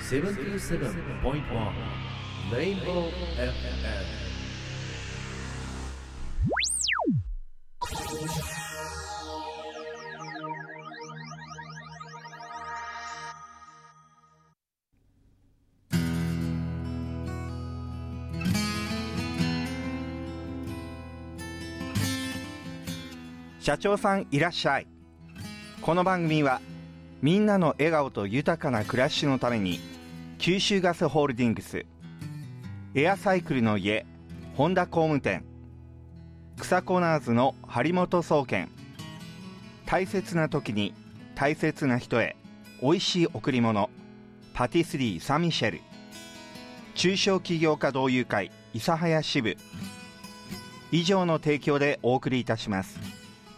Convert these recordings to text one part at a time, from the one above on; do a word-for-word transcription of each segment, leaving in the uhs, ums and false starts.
セブンティーセブンポイントワン レインボー エフエム。 社長さんいらっしゃい。この番組はみんなの笑顔と豊かな暮らしのために九州ガスホールディングス、エアサイクルの家本田工務店、草コナーズの張本総研、大切な時に大切な人へおいしい贈り物パティスリーサンミシェル、中小企業家同友会諫早支部以上の提供でお送りいたします。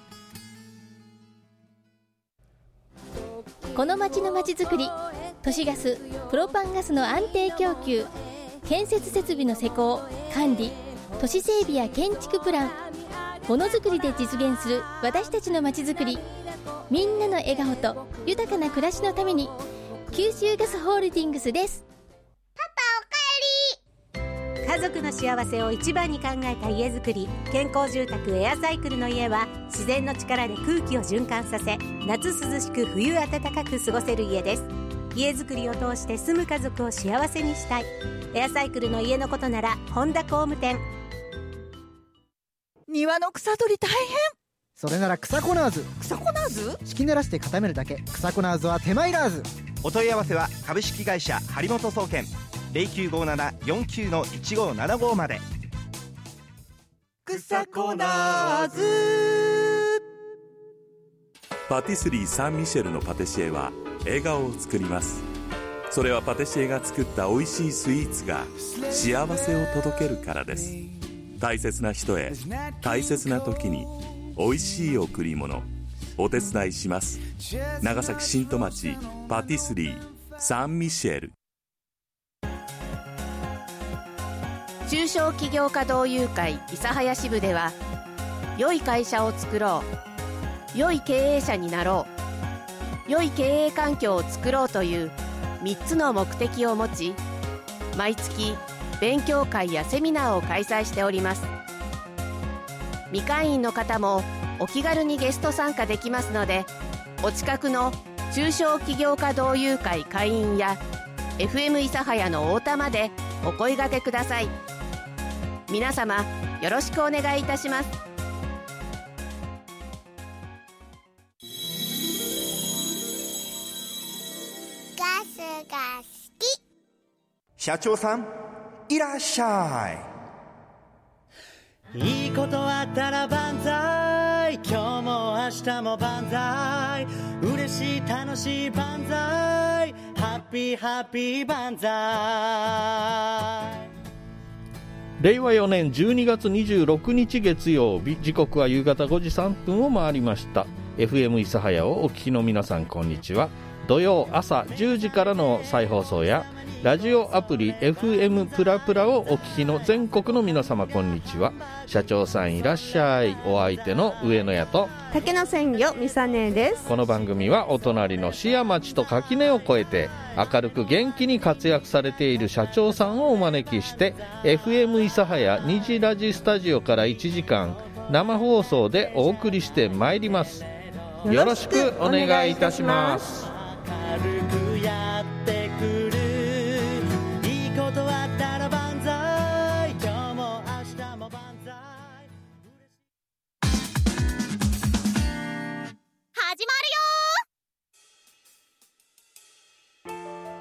この町の町づくり、都市ガス、プロパンガスの安定供給、建設設備の施工、管理、都市整備や建築プラン、ものづくりで実現する私たちの町づくり、みんなの笑顔と豊かな暮らしのために九州ガスホールディングスです。 パパおかえり。家族の幸せを一番に考えた家づくり、健康住宅エアサイクルの家は自然の力で空気を循環させ、夏涼しく冬暖かく過ごせる家です。家づくりを通して住む家族を幸せにしたい。エアサイクルの家のことなら本田工務店。 庭の草取り大変。 それなら草コナーズ。 草コナーズ？ 敷き濡らして固めるだけ。草コナーズは手間いらず。 お問い合わせは株式会社張本総研 ゼロきゅうごなな よんきゅう いちごななご まで。 草コナーズ。 パティスリーサンミシェルのパティシエは笑顔を作ります。それはパティシエが作った美味しいスイーツが幸せを届けるからです。大切な人へ大切な時に美味しい贈り物、お手伝いします。長崎新戸町パティスリーサンミシェル。 中小企業家同友会諫早支部では、良い会社を作ろう、良い経営者になろう、良い経営環境を作ろうというみっつの目的を持ち、毎月勉強会やセミナーを開催しております。未会員の方もお気軽にゲスト参加できますので、お近くの中小企業家同友会会員や エフエム 諫早の太田までお声掛けください。皆様よろしくお願いいたします。 ガスが好き。 社長さんいらっしゃい。いいことあったら万歳、今日も明日も万歳、嬉しい楽しい万歳、ハッピーハッピー万歳。 れいわよねんじゅうにがつにじゅうろくにち月曜日、時刻は夕方ごじさんぷんを回りました。 エフエム 諫早をお聞きの皆さん、こんにちは。土曜朝じゅうじからの再放送やラジオアプリ エフエム プラプラをお聞きの全国の皆様、こんにちは。社長さんいらっしゃい。お相手の上野屋と竹野鮮魚みさねです。 この番組はお隣の市や町と垣根を越えて明るく元気に活躍されている社長さんをお招きして エフエム 諫早虹ラジスタジオからいちじかん生放送でお送りしてまいります。よろしくお願いいたします。 軽くやってくる、いいことあったら万歳、今日も明日も万歳。 始まるよ。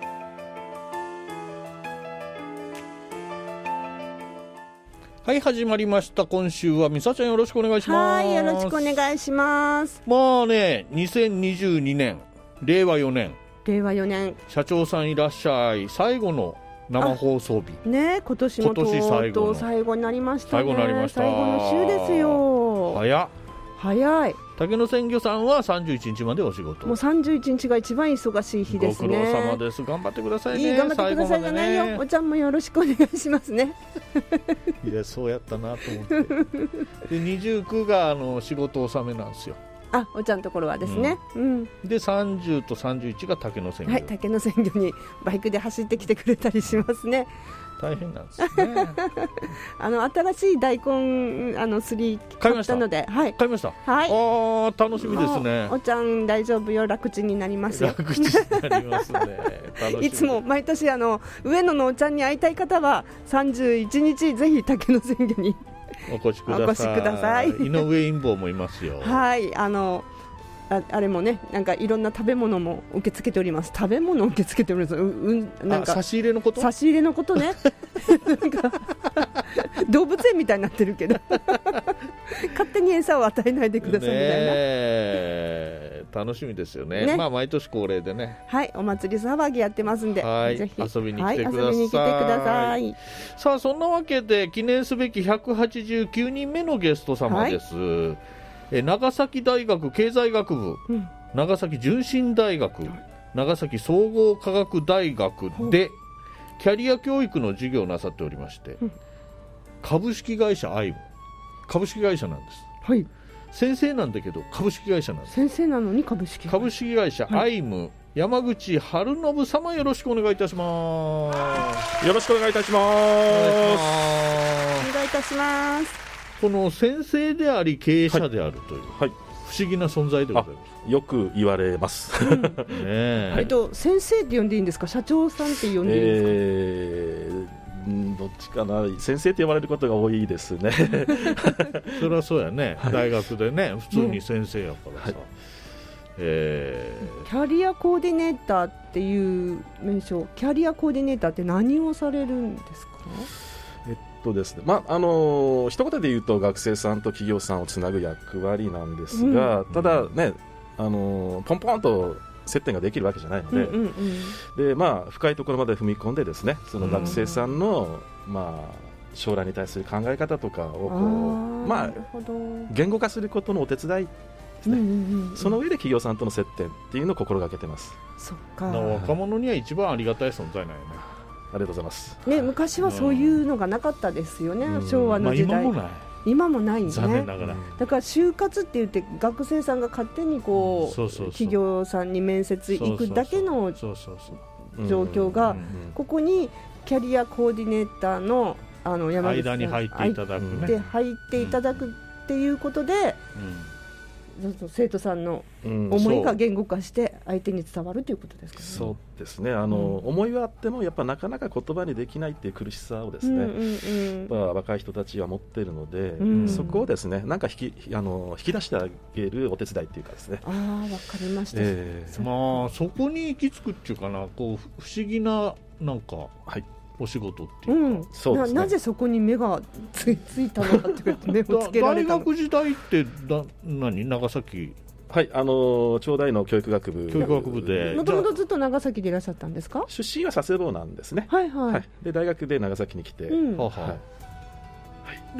はい、始まりました。今週はみさちゃんよろしくお願いします。 はい、よろしくお願いします。 まあね、にせんにじゅうにねんれいわよねんれいわよねん社長さんいらっしゃい。最後の生放送日ね、今年もとうとう最後になりましたね。 最後になりました。 最後の週ですよ。 早っ早い。 竹野鮮魚さんはさんじゅういちにちまでお仕事。 もうさんじゅういちにちが一番忙しい日ですね。 ご苦労様です。頑張ってくださいね。 いい、頑張ってくださいじゃないよ、ね、おちゃんもよろしくお願いしますねいや、そうやったなと思ってでにじゅうくがあの仕事納めなんですよ。 あ、お茶のところはですね、うん、 でさんじゅうとさんじゅういちが竹の鮮魚、 はい、竹の鮮魚にバイクで走ってきてくれたりしますね。 大変なんですねあの新しい大根あのすり買ったので、はい、 買いました。 はい、 あ楽しみですね。 お, おちゃん大丈夫よ、楽ちんになりますよ。 楽ちんになりますね楽しみいつも毎年あの上野のおちゃんに会いたい方はさんじゅういちにちぜひ竹の鮮魚にお越しください。 お越しください。 井上陰謀もいますよ。 はい、あの あ, あれもね、なんかいろんな食べ物も受け付けております。食べ物を受け付けております。う、うん、なんか差し入れのこと差し入れのことねなんか動物園みたいになってるけど勝手に餌を与えないでくださいみたいな、 ね、楽しみですよ ね, ね、まあ、毎年恒例でね、 はい、お祭り騒ぎやってますんで、 はい、 ぜひ遊びに来てください、 はい、遊びに来てください。 さあそんなわけで記念すべきひゃくはちじゅうきゅうにんめのゲスト様です、はい、え長崎大学経済学部、うん、長崎純真大学、長崎総合科学大学でキャリア教育の授業をなさっておりまして、うん、株式会社アイム株式会社なんです、 はい、 先生なんだけど株式会社なんです。 先生なのに株式会社株式会社アイム、はい、山口春信様、よろしくお願いいたします。 よろしくお願いいたします。お願いいたします。 この先生であり経営者であるという、はいはい、不思議な存在でございます。 よく言われます、うんねえっと、先生って呼んでいいんですか、社長さんって呼んでいいんですか。えー、どっちかな、先生って呼ばれることが多いですねそれはそうやね、はい、大学でね普通に先生やからさ、ね、えー、キャリアコーディネーターっていう名称、キャリアコーディネーターって何をされるんですか。 えっとですね、まああのー、一言で言うと学生さんと企業さんをつなぐ役割なんですが、うん、ただね、あのー、ポンポンと接点ができるわけじゃないので、うんうんうん、でまあ、深いところまで踏み込んでですね、その学生さんの、うん、まあ、将来に対する考え方とかをこう、まあ、言語化することのお手伝いですね、うんうんうん、その上で企業さんとの接点っていうのを心がけてます。 そっか、 若者には一番ありがたい存在なんよね。 ありがとうございます、 ね、昔はそういうのがなかったですよね、うん、昭和の時代、まあ、今もない今もないね、 残念ながら。 だから就活って言って学生さんが勝手にこう、そうそうそう、企業さんに面接行くだけの状況が、ここにキャリアコーディネーターの、あの山口さん間に入っていただくね、 で入っていただくっていうことで、うん、生徒さんの思いが言語化して相手に伝わるということですかね。 そうですね、あの、うん、思いはあってもやっぱなかなか言葉にできないっていう苦しさをですね、うんうんうん、若い人たちは持っているので、うん、そこをですね、なんか引き、あの引き出してあげるお手伝いっていうかですね。 ああ、わかりました、 えー、まあ、そこに行き着くっていうかな、こう不思議ななんか、はい、お仕事っていうか、うん、 そうですね、な, なぜそこに目が つ, ついたのかって目をつけられたの。 大学時代ってだ何長崎、 はい、あの長大の教育学部、 教育学部で、 もともとずっと長崎でいらっしゃったんですか。 出身は佐世保なんですね。 はいはい、はい、 で大学で長崎に来て、うん、はは、はい、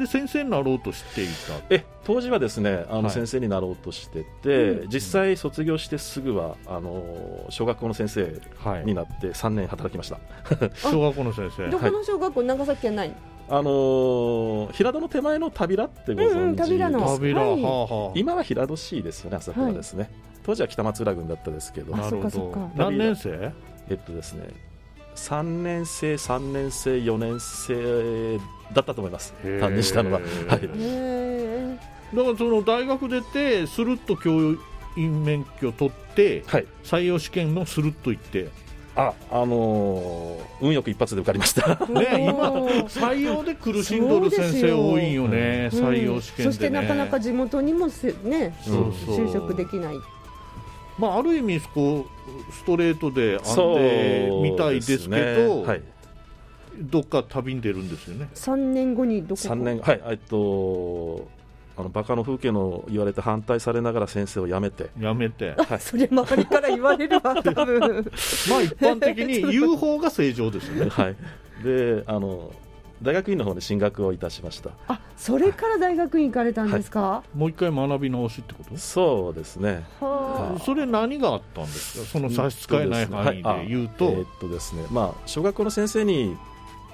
で先生になろうとしていた。 え当時はですね、あの、はい、先生になろうとしてて、うん、実際卒業してすぐはあの小学校の先生になってさんねん働きました、 はい、小学校の先生、 どこの小学校、長崎じゃない、 あのー、平戸の手前の田平ってご存知ですか。うんうん、田平の田平、はい、はあはあ、今は平戸市ですよね、あそこはですね、はい、当時は北松浦郡だったですけど。 あ、そうかそうか。 何年生？ えっとですね、さんねん生、さんねん生、よねん生だったと思います、担任したのは。はい、 へだからその大学出てスルッと教員免許取って、はい、採用試験のスルッと行って、 あ、あのー、運よく一発で受かりました、 ね、今採用で苦しんどる先生多いんよね、うん、採用試験で、ね、 そしてなかなか地元にもせ、ね、うん、就職できない、 まあ、ある意味こうストレートで安定みたいですけど、はい、どっか旅に出るんですよね。 さんねんごにどこか。 さんねん、はい、えっとあのバカの風景の言われて反対されながら先生を辞めて辞めて、 はい、それ周りから言われるわ多分まあ一般的に言う方が正常ですよね。 はい、であの大学院の方に進学をいたしました。 あ、それから大学院行かれたんですか。はい、 もう一回学び直しってこと。 そうですね。 はあ、それ何があったんですか、その差し支えない範囲で言うと。 えーっとですね、まあ、小学校の先生に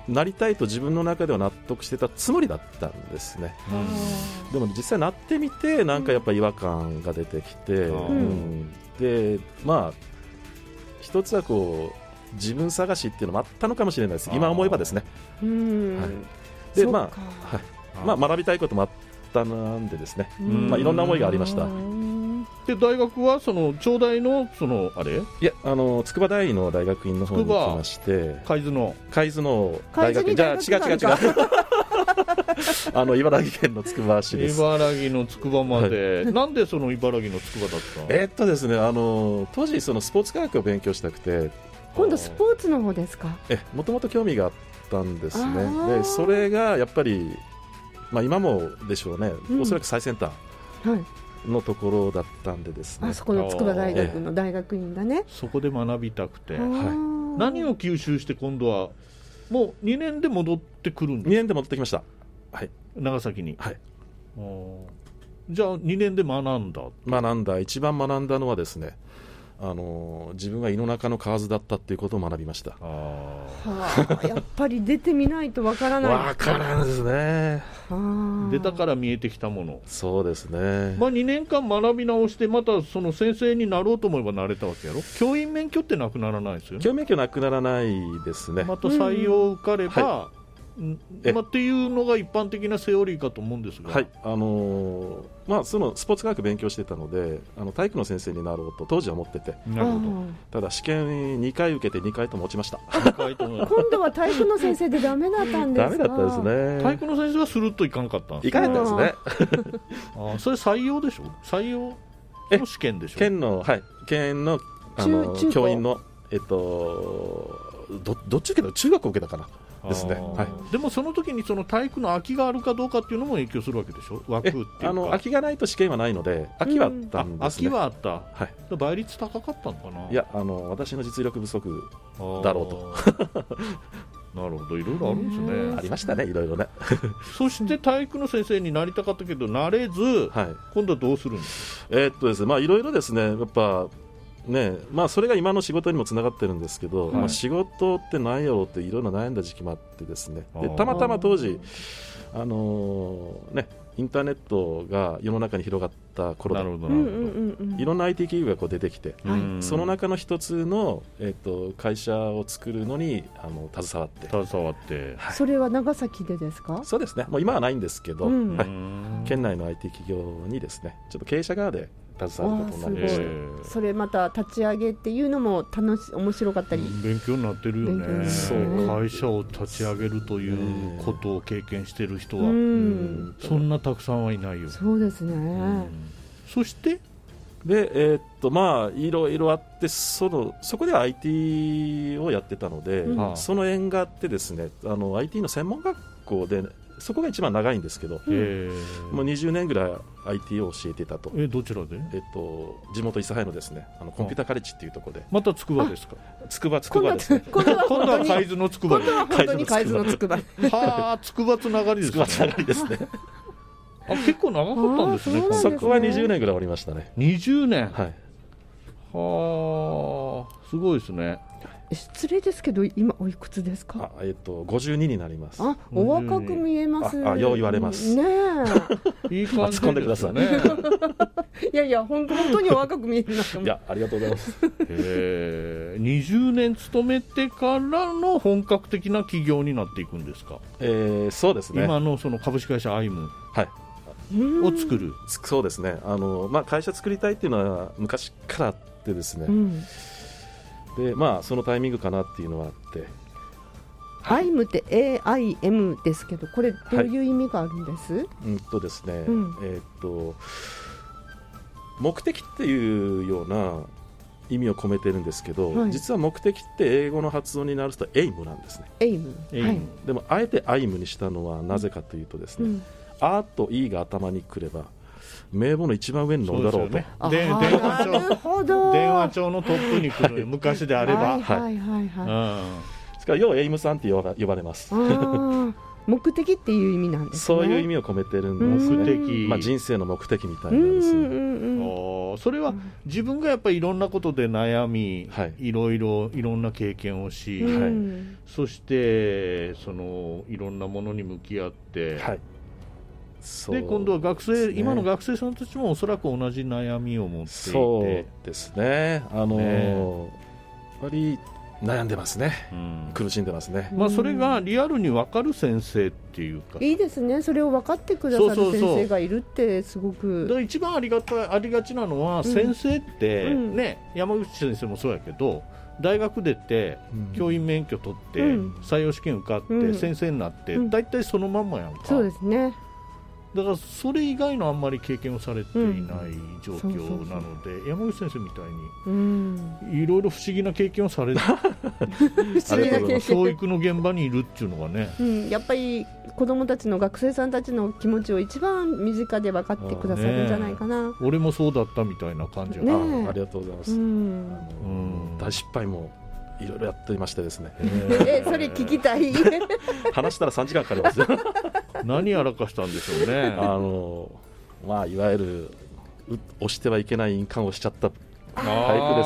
なりたいと自分の中では納得してたつもりだったんですね。でも実際なってみてなんかやっぱ違和感が出てきて、うん、でまあ一つはこう自分探しっていうのもあったのかもしれないです。今思えばですね。うん、はい、でまあ、はい、まあ学びたいこともあったなんでですね、まあ、いろんな思いがありました。 で大学はその長大のそのあれいやあの筑波大の大学院の方に行きまして海津の海津の大学院じゃあ違う違う違うあの茨城県の筑波市です。 茨城の筑波まで、はい、なんでその茨城の筑波だったえー、っとですねあの当時そのスポーツ科学を勉強したくて今度スポーツの方ですか。 えもともと興味があったんですね。でそれがやっぱり、まあ、今もでしょうね、うん、おそらく最先端、はいのところだったんでですね。 あそこの筑波大学の大学院だね。 そこで学びたくて、はい、何を吸収して今度はもうにねんで戻ってくるんですか。 にねんで戻ってきました、はい、 長崎に、 はい、 じゃあにねんで学んだ学んだ一番学んだのはですねあの自分が胃の中の蛙だったっていうことを学びました。あ、 はあ、やっぱり出てみないとわからないわからないですね。 出たから見えてきたもの。 そうですね、 まあ、にねんかん学び直してまたその先生になろうと思えばなれたわけやろ。教員免許ってなくならないですよね。 教員免許なくならないですね。 また採用受かれば、うんはい、まあ、っていうのが一般的なセオリーかと思うんですが、 はい、あのーまあ、そのスポーツ科学勉強してたのであの体育の先生になろうと当時は思ってて、 なるほど。 ただ試験にかい受けてにかいとも落ちました。 今度は体育の先生でダメだったんですか。 ダメだったですね。 体育の先生はスルッといかんかったんですいかなかったですね。 あそれ採用でしょ。採用の試験でしょ。 県の、はい、県の、あの教員の、えっと、ど, どっち受けた中学を受けたかなですね。はい、でもその時にその体育の空きがあるかどうかっていうのも影響するわけでしょ。枠っていうかあの空きがないと試験はないので空きはあったんですね、うん、 空きはあった、 はい、 倍率高かったのかな。 いやあの私の実力不足だろうと。 なるほど、いろいろあるんですね。 ありましたね、いろいろね。 そして体育の先生になりたかったけどなれず、はい、今度はどうするんですか。 えー、っとですね、まあいろいろですね、やっぱね、まあ、それが今の仕事にもつながってるんですけど、はい、まあ、仕事って何やろうっていろいろ悩んだ時期もあってですね、でたまたま当時、あのーね、インターネットが世の中に広がった頃で、いろんな アイティー 企業がこう出てきて、はい、その中の一つの、えー、と会社を作るのにあの携わって携わって、 はい、それは長崎でですか。 そうですね、もう今はないんですけど、うん、はい、県内の アイティー 企業にですねちょっと経営者側で携わることになりました。 それまた立ち上げっていうのも楽し面白かったり勉強になってるよね。そう会社を立ち上げるということを経験している人は、うん、そんなたくさんはいないよ。 そうですね、うん、 そしてで、えー、っとまあいろいろあってそのそこでは アイティー をやってたので、うん、その縁があってですねあの アイティー の専門学校でそこが一番長いんですけど、もうにじゅうねんぐらい アイティー を教えていたと。 えどちらで、 えっと、地元諫早のですねあのコンピューターカレッジっていうところで。 また筑波ですか。 筑波筑波ですね。 今度は今度は海津の筑波で。 今度は本当に海津の筑波。 はあ筑波つながりですね。 筑波つながりですね。 あ結構長かったんですね。 そこはにじゅうねんぐらいおりましたね。 にじゅうねん。 はい。 はあすごいですね。 失礼ですけど今おいくつですか。 あ、えっと、ごじゅうにになります。 あお若く見えます。 ああよう言われますねえいい感じ突っ込んでくださいね。 いやいや本当本当にお若く見えるな。 いやありがとうございます。 へにじゅうねん勤めてからの本格的な企業になっていくんですか。 えー、そうですね。 今のその株式会社アイム、 はい、 を作る。 そうですねあの、まあ、会社作りたいっていうのは昔からあってですね、うん、でまあ、そのタイミングかなっていうのはあって、 アイムって エーアイエム ですけどこれどういう意味があるんです。はい、 うんとですね、うん、えー、っと目的っていうような意味を込めてるんですけど、はい、実は目的って英語の発音になるとエイムなんですね。 エイム、はい、 でもあえてアイムにしたのはなぜかというとですね、うん、あと E が頭にくれば名簿の一番上に乗るだろうと。 で電話帳電話帳のトップに来る、はい、昔であれば、 はいはいはいはい、 ですから要はエイムさんって呼ば、呼ばれます。 目的っていう意味なんですね。 そういう意味を込めてるんですね。 目的、 まあ、人生の目的みたいなですね。 あそれは自分がやっぱりいろんなことで悩み、はい、いろいろいろんな経験をし、はい、そしてそのいろんなものに向き合って、はい、で今度は学生、ね、今の学生さんたちもおそらく同じ悩みを持っていて、 そうですね、あのーね、やっぱり悩んでますね、うん、苦しんでますね、 まあ、それがリアルに分かる先生っていうか、 いいですね、それを分かってくださる先生がいるってすごく。 だから一番ありがたありがちなのは、うん、先生って、うんね、山口先生もそうやけど大学出て、うん、教員免許取って、うん、採用試験受かって、うん、先生になって、うん、だいたいそのまんまやんか。 そうですね。 だからそれ以外のあんまり経験をされていない状況なので、山口先生みたいにいろいろ不思議な経験をされて教育の現場にいるっていうのがね、 うん、やっぱり子どもたちの学生さんたちの気持ちを一番身近で分かってくださるんじゃないかな、 ね、俺もそうだったみたいな感じが、 ね、あ, ありがとうございます、うん、あの大失敗もいろいろやっていましてですね、 えー、それ聞きたい話したらさんじかんかかりますよ何やらかしたんでしょうね。 あの、まあ、いわゆる押してはいけない印鑑をしちゃったタイプですね。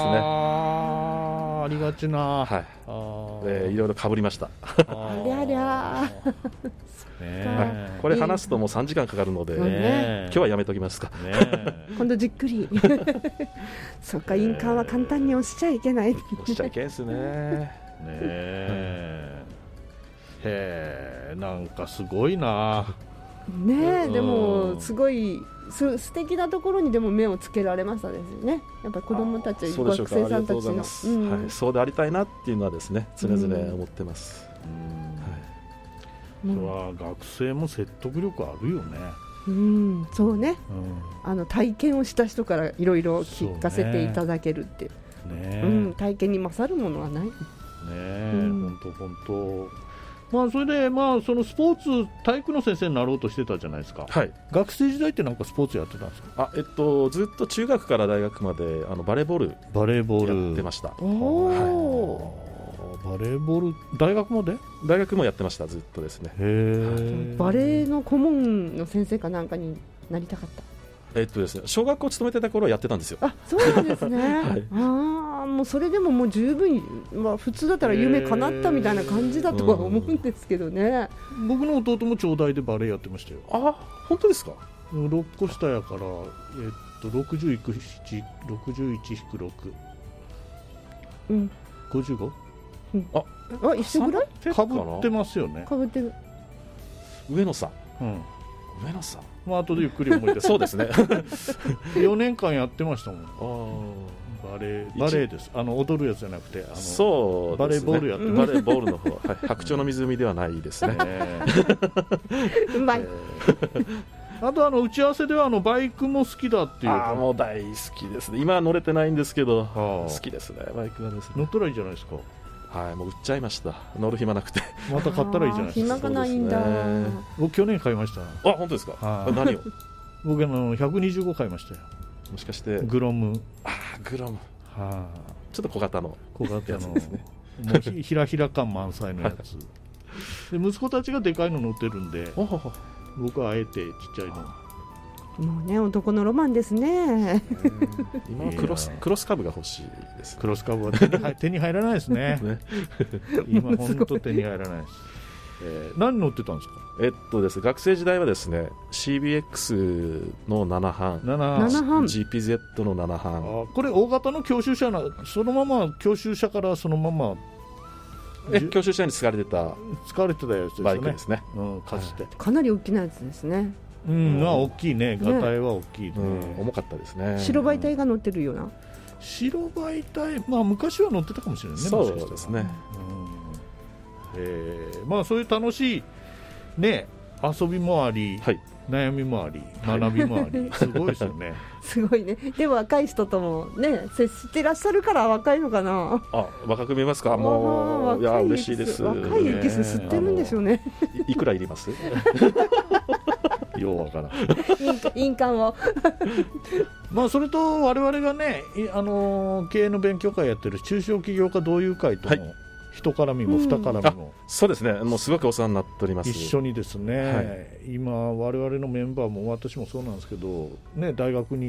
あありがちな、 はい、あでいろいろかぶりましたありゃりゃね、これ話すともうさんじかんかかるので、ね、今日はやめときますか、 ね、今度じっくりそっか、印鑑は簡単に押しちゃいけない、 押しちゃいけんすねねえ、へえ、なんかすごいなねえ、でもすごいす素敵なところにでも目をつけられましたですよね。やっぱり子どもたち、学生さんたちの、 うんはい、そうでありたいなっていうのはですね、常々思ってます、うんうんはい、それは学生も説得力あるよね。 うん、そうね、うん、あの体験をした人からいろいろ聞かせていただけるっていう、ねうん、体験に勝るものはないねえ、本当本当。まあ、それで、まあ、そのスポーツ体育の先生になろうとしてたじゃないですか、はい、学生時代ってなんかスポーツやってたんですか？ あ、えっと、ずっと中学から大学まであのバレーボールバレーボールやってました。 おー、はい、バレーボール大学まで大学もやってました、ずっとですね。 へバレーの顧問の先生かなんかになりたかった？ えっとですね、小学校勤めてた頃はやってたんですよ。 あ、そうなんですね、はい、あもうそれでももう十分、まあ、普通だったら夢叶ったみたいな感じだとは思うんですけどね。 僕の弟も長大でバレーやってましたよ。 あ、本当ですか？ ろっこ下やから、えっと、ろくじゅういくなな、ろくじゅういち引くろく、うん、ごじゅうご、 うん、ああ一緒ぐらいかぶってますよね。 かぶってる。 上野さん、 うん、 上野さん、 まあ後でゆっくり思い出すそうですねよねんかんやってましたもん。あバレーバレーです。あの踊るやつじゃなくて、あのそうですね、 バレーボールやってバレーボールの方、はい、白鳥の湖ではないですねうまい、 えー、あとあの打ち合わせではあのバイクも好きだっていう。 あもう大好きですね。今は乗れてないんですけど好きですね、バイクはですね。 乗ったらいいじゃないですか。 はい、もう売っちゃいました。乗る暇なくてまた買ったらいいじゃないですか。 暇がないんだ、ね、 僕去年買いました。 あ、本当ですか？何を僕あのひゃくにじゅうご買いましたよ。 もしかしてグロム。 あグロム、 はちょっと小型の小型のですねもうひひらひら感満載のやつで息子たちがでかいの乗ってるんで僕はあえてちっちゃいの。 もうね、男のロマンですね。 今はクロスクロスカブが欲しいです、ね、 クロスカブは手に入手に入らないですねね今本当手に入らないです、えー、何乗ってたんですか？ えっとです学生時代はですね シービーエックス のななはん、 ななはんジーピーゼット のななはん。 あこれ大型の教習車な、そのまま教習車からそのままえ教習車に使われてた使われてたやつですね。 バイクですね、 うん、かつて、 はい、かなり大きなやつですね。 うん、まあ大きいね、ガタイは大きいね、 うん、重かったですね。 白バイ隊が乗ってるような。 白バイ隊、まあ昔は乗ってたかもしれないね。 そうですね、 うんえー、まあそういう楽しいね遊びもあり、はい、悩みもあり学びもありすごいですよねすごいね。でも若い人ともね接してらっしゃるから若いのかな。 あ若く見えますか？もういや嬉しいです。 若いエキス吸ってるんでしょうね。 い, いくらいりますようわからん印鑑をまあそれと我々がね、あのー、経営の勉強会やってる中小企業家同友会とも、はい、一絡みも二絡みも、うん、 そうですね、もうすごくお世話になっております。 一緒にですね、はい、今我々のメンバーも私もそうなんですけど、ね、大学に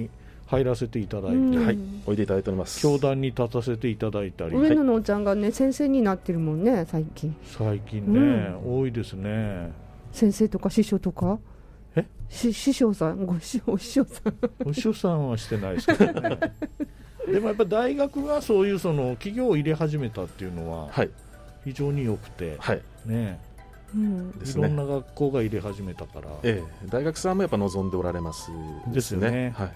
入らせていただいて、 うん、はい、おいでいただいております。 教壇に立たせていただいたり、 上野のおちゃんがね先生になってるもんね最近。 最近ね、うん、多いですね。 先生とか師匠とかえし師匠さんご師匠お師匠さんお師匠さんはしてないですけどねでもやっぱ大学がそういうその企業を入れ始めたっていうのは非常に良くて、 はいね、 うん、 いろんな学校が入れ始めたから、 ええ、大学さんもやっぱ望んでおられますですよね。 はい、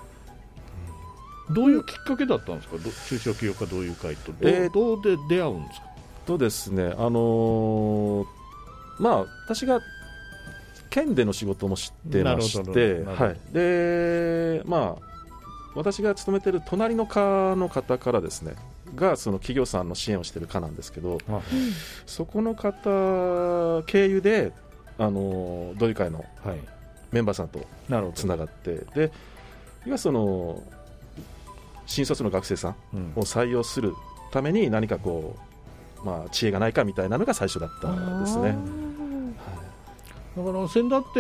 どういうきっかけだったんですか、中小企業家同友会とどう、えー、どうで出会うんですか。 とですね、あのー、まあ私が県での仕事も知ってまして、はい、でまあ私が勤めている隣の課の方からですねがその企業さんの支援をしている課なんですけど、あそこの方経由であの同友会のメンバーさんとつながって、で今その新卒の学生さんを採用するために何かこう、まあ、知恵がないかみたいなのが最初だったですね。 だから先だって、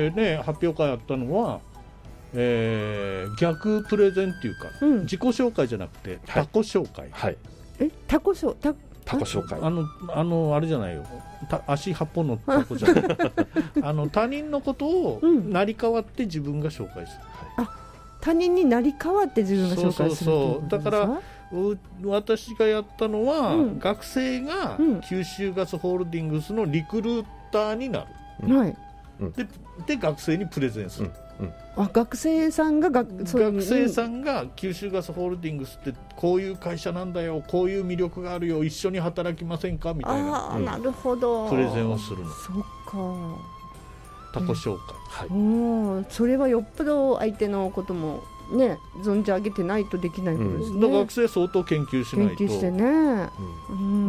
ね、発表会あったのは、えー、逆プレゼンっていうか、うん、自己紹介じゃなくて他己紹介、 はい、 え他己紹介他己紹介あのあのあれじゃないよ、足はっぽんのタコじゃないあの他人のことを成り代わって自分が紹介する、 うん、あ他人に成り代わって自分が紹介する。そうそうそう、 だから私がやったのは、うん、学生が九州ガスホールディングスのリクルーターになる、 うんはい、 で, で学生にプレゼンする、 うんうん、あ学生さんがが学生さんが九州ガスホールディングスってこういう会社なんだよ、こういう魅力があるよ、一緒に働きませんかみたいな、 あ、うん、なるほど、 プレゼンをするの。 そっか、 他己紹介、 はい、うん、それはよっぽど相手のこともね存じ上げてないとできないことですね、うん、 だから学生相当研究しないと、 研究してね、 うん、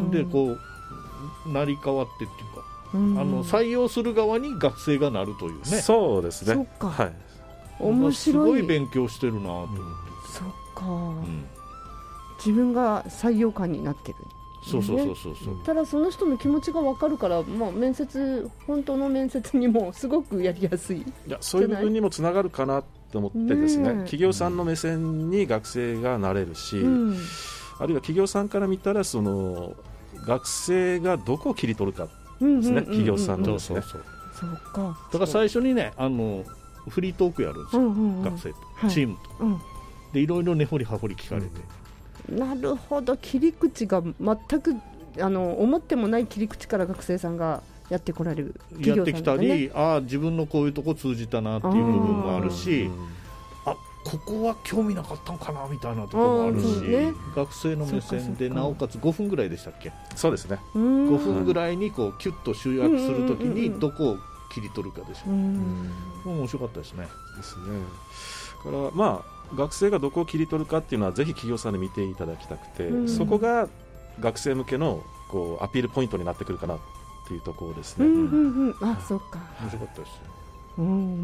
でこう成り代わってっていうか、うん、あの採用する側に学生がなるというね。 そうですね。 そっか、 はい、 面白い。 すごい勉強してるなと思って、うん、 そっか、うん、自分が採用官になってる、ね、 そうそうそうそうそう、 ただその人の気持ちが分かるから、まあ、面接本当の面接にもすごくやりやすい。いやそういう部分にもつながるかなと思ってですね、企業さんの目線に学生がなれるし、うん、あるいは企業さんから見たらその学生がどこを切り取るかですね、企業さんのですね。 そうそうそうか。 だから最初にねあのフリートークやるんですよ、うんうんうん、学生と、はい、チームと、うん、でいろいろ根掘り葉掘り聞かれて、 うん、なるほど、切り口が全くあの思ってもない切り口から学生さんがやってこられる企業さん、ね、 やってきたり、ああ自分のこういうとこ通じたなっていう部分もあるし、あここは興味なかったのかなみたいなところもあるし、ね、学生の目線でなおかつごふんぐらいでしたっけ。 そうですね、 ごふんぐらいにこうキュッと集約するときにどこを切り取るかでしょう。うん面白かったですね。 ですね。だからまあ学生がどこを切り取るかっていうのはぜひ企業さんで見ていただきたくて、うん、そこが学生向けのこうアピールポイントになってくるかなっていうところですね。 うんうんうん、あ、そうか。 面白かったです。 うん、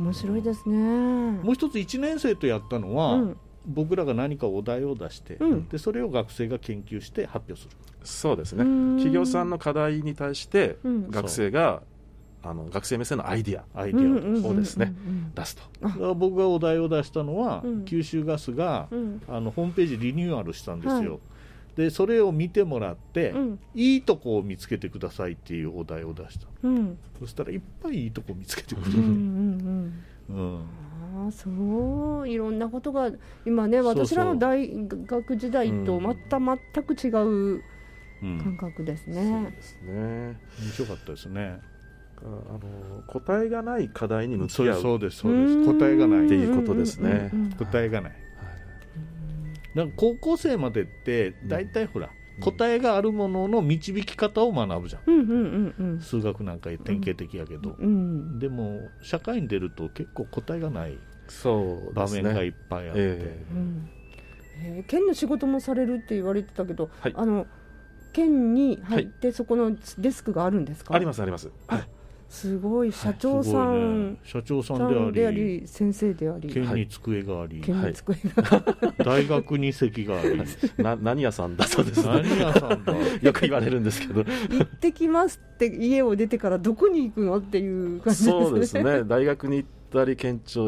面白いですね。 もう一ついちねん生とやったのは、うん、僕らが何かお題を出して、うん、でそれを学生が研究して発表する。 そうですね。企業さんの課題に対して学生が、うん、あの学生目線のアイディア、 アイディアをですね、出すと。 だから僕がお題を出したのは、うん、九州ガスが、うん、あのホームページリニューアルしたんですよ。はい、でそれを見てもらって、うん、いいとこを見つけてくださいっていうお題を出した、うん、そしたらいっぱいいいとこ見つけてくれる、うんうんうんうん、 あそういろんなことが今ね私らの大学時代とまた全く違う感覚ですね、 うん、そうですね。 面白かったですね。 あの答えがない課題に向き合う、 そうですそうです答えがないっていうことですね、 うんうんうん、答えがない、なんか高校生までって大体ほら、うん、答えがあるものの導き方を学ぶじゃん、うんうんうんうん、数学なんか典型的やけど、うんうん、でも社会に出ると結構答えがない場面がいっぱいあって、えーうんえー、県の仕事もされるって言われてたけど、はい、あの県に入ってそこのデスクがあるんですか。 ありますあります、はい、 すごい社長さん、 ね、社長さんであ り, であり先生であり県に机があり、 県に机があり大学に席がありな何屋さんだそうです、ね、 何屋さんだよく言われるんですけど行ってきますって家を出てからどこに行くのっていう感じですね。 そうですね、大学に行ったり県庁行った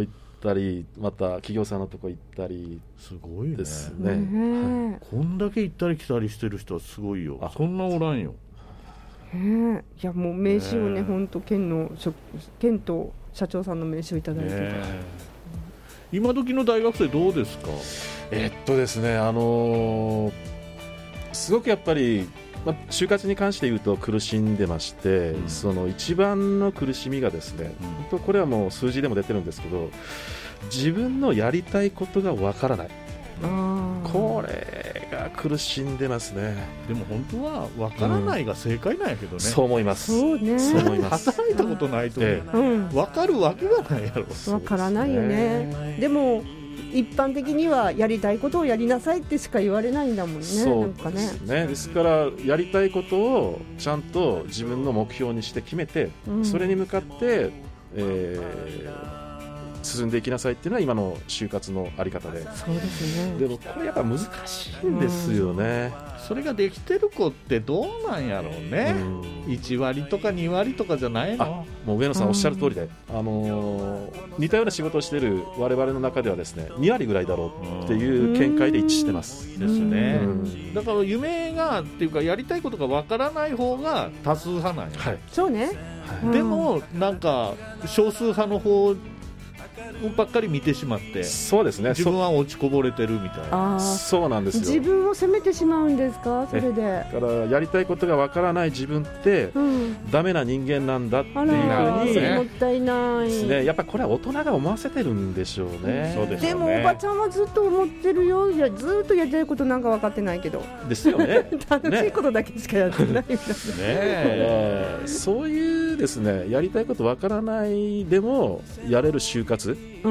ったりまた企業さんのとこ行ったりすごいですね、 はい、こんだけ行ったり来たりしてる人はすごいよ。そんなおらんよ。 へえ、いやもう名刺をね本当県の県と社長さんの名刺をいただいてた、 今時の大学生どうですか？ えっとですねあのー、すごくやっぱり、まあ、就活に関して言うと苦しんでまして、うん、その一番の苦しみがですね、うん、本当これはもう数字でも出てるんですけど、自分のやりたいことがわからない。これが苦しんでますね。 でも本当はわからないが正解なんやけどね、うん、 そう思います。 そうね、 そう思います。 働いたことないとね、うん、分かるわけがないやろ。 わからないよね。でも一般的にはやりたいことをやりなさいってしか言われないんだもんね。 そうですね。なんかね、ですからやりたいことをちゃんと自分の目標にして決めて、うん、それに向かって、えー進んでいきなさいっていうのは今の就活のあり方で。 そうですね。 でもこれやっぱ難しいんですよね、 うん、それができてる子ってどうなんやろうね、うん、いち割とかに割とかじゃないの？ もう上野さんおっしゃる通りで、うん、あのー、似たような仕事をしている我々の中ではですねに割ぐらいだろうっていう見解で一致してます、 うん、ですね、うん、だから夢がっていうかやりたいことがわからない方が多数派なんや、 はい、そうね、 はい、でもなんか少数派の方ばっかり見てしまって、 そうですね、 自分は落ちこぼれてるみたいな。 あ、 そうなんですよ。 自分を責めてしまうんですか？それでだからやりたいことがわからない自分って、うん、ダメな人間なんだっていうふうに、 ね、もったいないですね。やっぱりこれは大人が思わせてるんでしょうね、 うん、そうでしょうね。 でもおばちゃんはずっと思ってるよ。いやずっとやりたいことなんか分かってないけどですよね楽しいことだけしかやってないみたいな、ねね、そういうですねやりたいことわからないでもやれる就活、うん、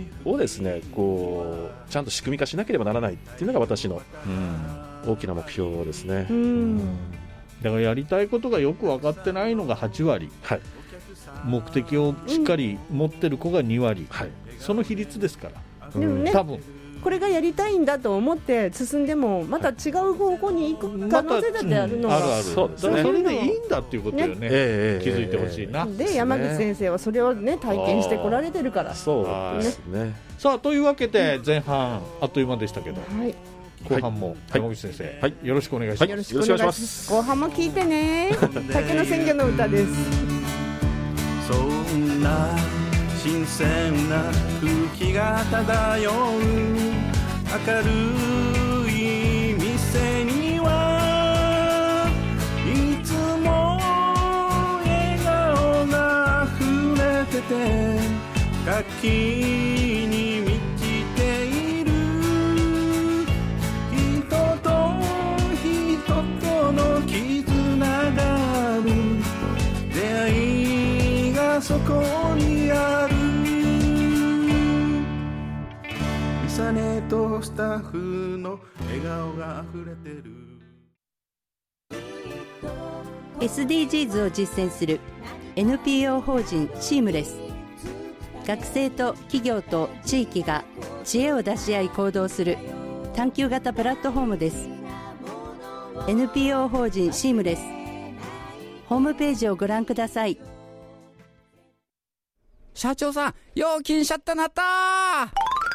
をですねこうちゃんと仕組み化しなければならないっていうのが私の大きな目標ですね、うんうん、 だからやりたいことがよく分かってないのがはち割、はい、目的をしっかり持ってる子がに割、はい、その比率ですから、 うん、でもね、多分これがやりたいんだと思って進んでもまた違う方向に行く可能性だってあるのが、 ま、あるある、そうですね、だからそれでいいんだっていうことよね、ね、えー、気づいてほしいな、 で、ね、山口先生はそれを、ね、体験してこられてるから。 そうですね。 さあというわけで前半あっという間でしたけど、はい、後半も山口先生、はい、よろしくお願いします、はい、 よろしくお願いします。後半も聞いてね竹の鮮魚の歌です。 そんな新鮮な空気が漂う明るい店にはいつも笑顔が溢れてて活気に満ちている。人と人との絆がある出会いがそこにある。ミサネとスタッフの笑顔が溢れてる。 エスディージーズ を実践する エヌピーオー 法人シームレス。学生と企業と地域が知恵を出し合い行動する探究型プラットフォームです。 エヌピーオー 法人シームレス、ホームページをご覧ください。 社長さん、料金シャッターなったー。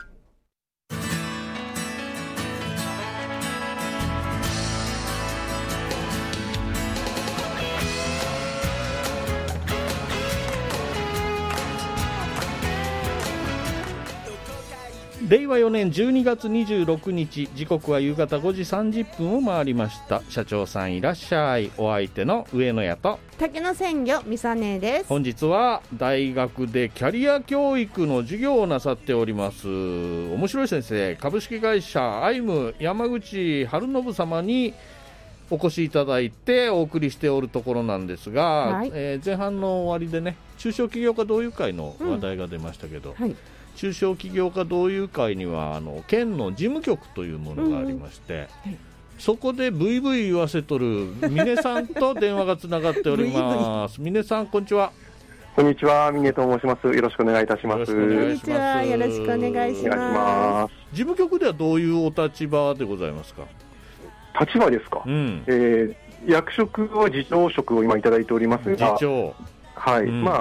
れいわよねんじゅうにがつにじゅうろくにち、時刻は夕方ごじさんじゅっぷんを回りました。社長さんいらっしゃい。お相手の上野屋と竹の鮮魚みさねです。 本日は大学でキャリア教育の授業をなさっております面白い先生、株式会社アイム山口春信様にお越しいただいてお送りしておるところなんですが、はい、えー、前半の終わりでね、中小企業家同友会の話題が出ましたけど、うん、はい、中小企業家同友会にはあの県の事務局というものがありまして、うん、はい、そこでブイブイ言わせとる峰さんと電話がつながっております峰さん、こんにちは。 こんにちは、峰と申します。よろしくお願いいたします。 こんにちは、よろしくお願いします。 事務局ではどういうお立場でございますか？ 立場ですか、うん、えー、役職は次長職を今いただいておりますが、 次長、 はい、うん、まあ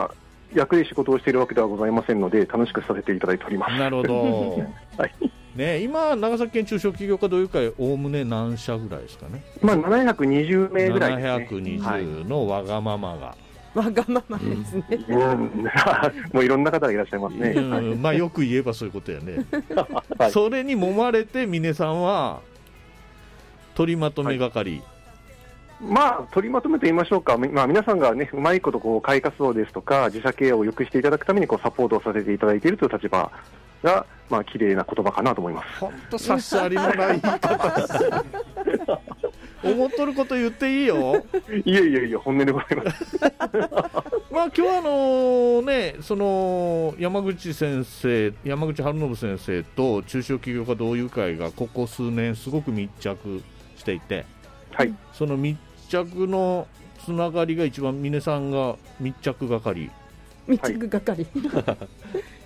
役で仕事をしているわけではございませんので、楽しくさせていただいております。 なるほど、 はいね、今長崎県中小企業家同友会おおむね何社ぐらいですかね。 まあ、ななひゃくにじゅうめいぐらいですね。 ななひゃくにじゅうのわがままが、 わがままですね、 うん、もういろんな方がいらっしゃいますね、 うん、まあよく言えばそういうことやね、はい、それに揉まれて峰さんは取りまとめ係、はい、 まあ取りまとめと言いましょうか、まあ、皆さんがねうまいことこう会活動ですとか自社経営を良くしていただくためにこうサポートをさせていただいているという立場がまあ綺麗な言葉かなと思います。 本当差し障りもない言い方です思っとること言っていいよ。 いやいやいや本音でございますまあ今日はあのねその山口先生山口春信先生と中小企業家同友会がここ数年すごく密着していて、 はい、 その密着のつながりが一番峰さんが密着係密着係、 はい、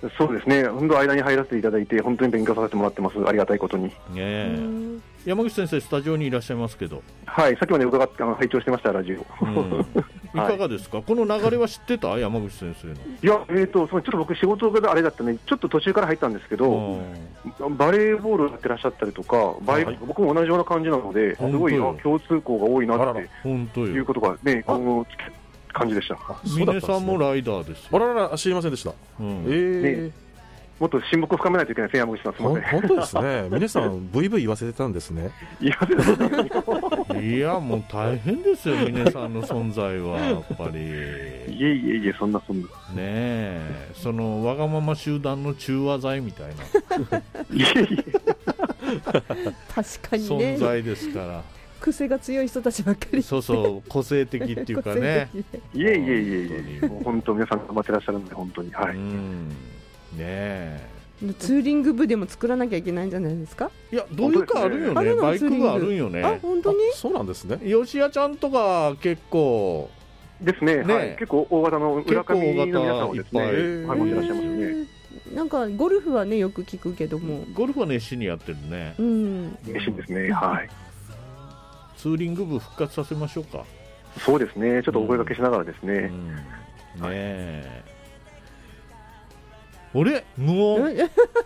そうですね、本当間に入らせていただいて本当に勉強させてもらってます。ありがたいことに、 ね、山口先生スタジオにいらっしゃいますけど、 はい、さっきまで伺って拝聴してましたラジオ、うん、 いかがですか、はい、この流れは知ってた山口先生の。 いや、えーと、そのちょっと僕仕事があれだったね、ちょっと途中から入ったんですけど、バレーボールやってらっしゃったりとかバイ、はい、僕も同じような感じなのですごい共通項が多いなっていうことがね、この感じでした。 峰さんもライダーですよ。 あららら、知りませんでした。うん、えーね、もっと親睦を深めないといけないですね、山口さん、すみません。 本当ですね、峰さん、ブイブイ言わせてたんですね。 いや、 いやもう大変ですよ、峰さんの存在は、やっぱり。 いえいえいえ、そんなそんな。ねえ、そのわがまま集団の中和剤みたいな。 いえいえ。 確かにね。 存在ですから。 癖が強い人たちばっかり、 そうそう個性的っていうかねいえいえいえいえ、もう本当皆さん頑張ってらっしゃるんで本当に、はい、 うんねえ、 ツーリング部でも作らなきゃいけないんじゃないですか。 いや、どういうかあるよね、バイク部あるんよね。 あ、本当に。 そうなんですね。 吉谷ちゃんとか結構ですね、はい、結構大型の浦上の皆さんはですね、はい、持ってらっしゃいますよね。 なんかゴルフはねよく聞くけども、 ゴルフは熱心にやってるね。 うん、 熱心ですね。はい。 ツーリング部復活させましょうか。 そうですね、ちょっとお声掛けしながらですね、うんうん、ねえ、あれもう